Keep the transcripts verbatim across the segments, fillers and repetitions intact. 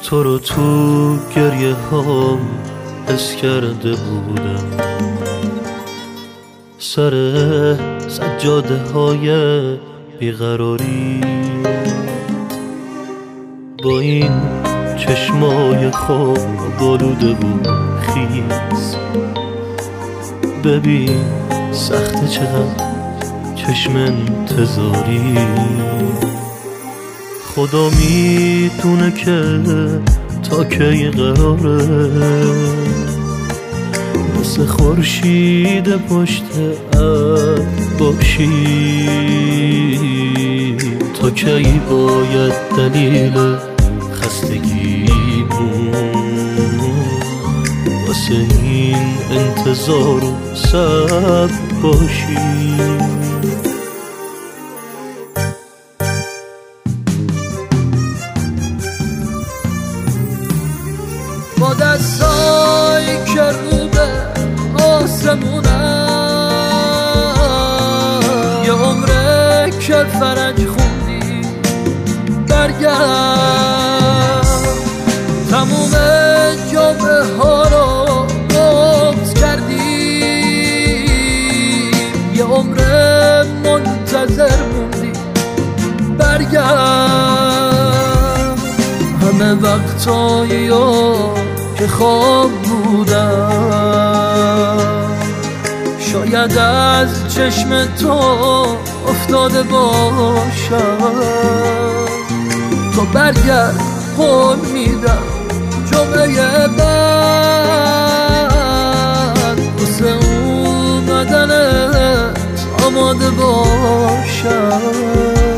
تو رو تو گریه ها حس کرده بودم، سر سجاده های بیقراری با این چشمای خواب بلوده بود خیز. ببین سخته چقدر چشم انتظاری، خدا میدونه که تا کی قراره مثل خورشید پشت ابر باشی، تا کی باید دلیل خستگیمون واسه این انتظار و صبر باشی. با دستایی که رو به آسمونم یه عمره که فرنج خوندی برگرد، تموم جامعه ها رو بغض کردی، یه عمره منتظر موندی برگرد. همه وقتایی که خواب بودم شاید از چشم تو افتاده باشم، تو برگرد قول میدم جمعه بعد واسه اومدنت آماده باشم.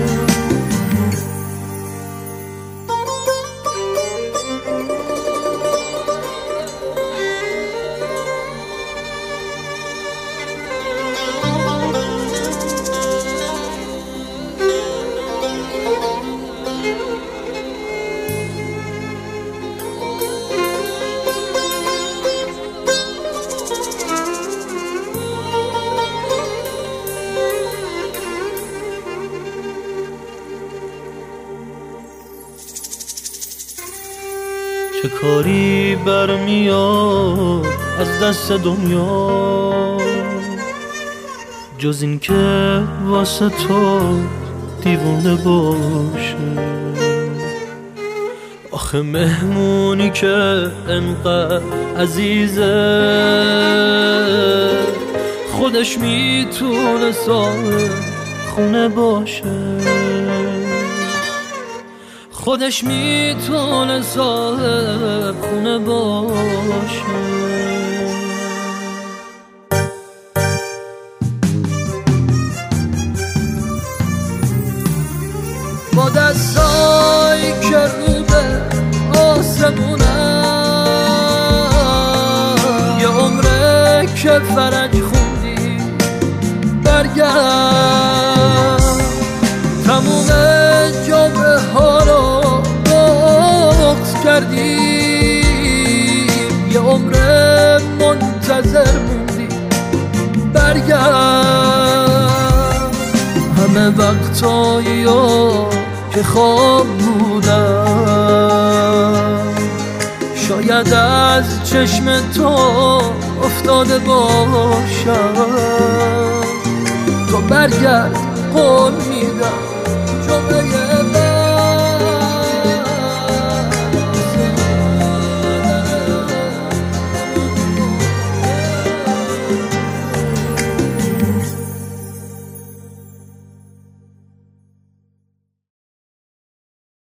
چه کاری برمیاد از دست دنیا جز این که واسه تو دیوونه باشه؟ آخه مهمونی که انقدر عزیزه خودش میتونه صاحب خونه باشه، خودش میتونه صاحب خونه باشه. با دستایی که رو به آسمونم یه عمره که فرنج خوندی برگرد، تموم جامعه ها رو بغض کردی، یه عمره منتظر موندی برگرد. همه وقتایی که خواب بودم شاید از چشم تو افتاده باشم، تو برگرد قول میدم